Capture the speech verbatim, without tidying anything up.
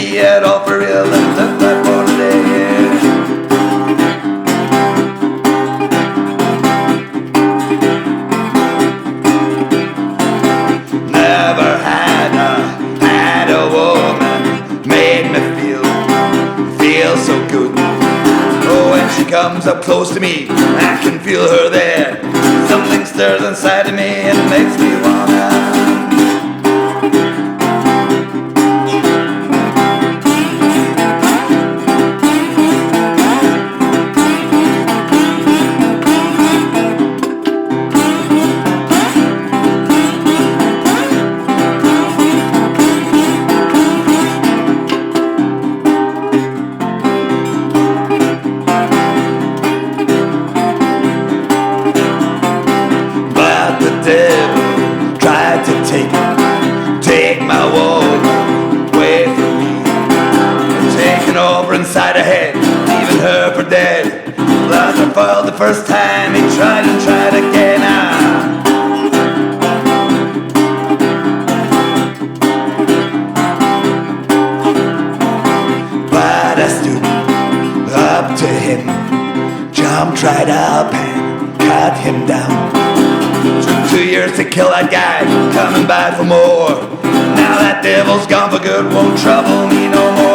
see it all for real, and took that for today. Never had a, had a woman made me feel, feel so good. Oh, when she comes up close to me, I can feel her there. Something stirs inside of me and makes me wanna. Devil tried to take, take my woman away from me, taking over inside her head, leaving her for dead. Blood I foiled the first time, he tried and tried again. Ah. But I stood up to him, jumped right up and cut him down. Took two years to kill that guy, coming back for more. Now that devil's gone for good, won't trouble me no more.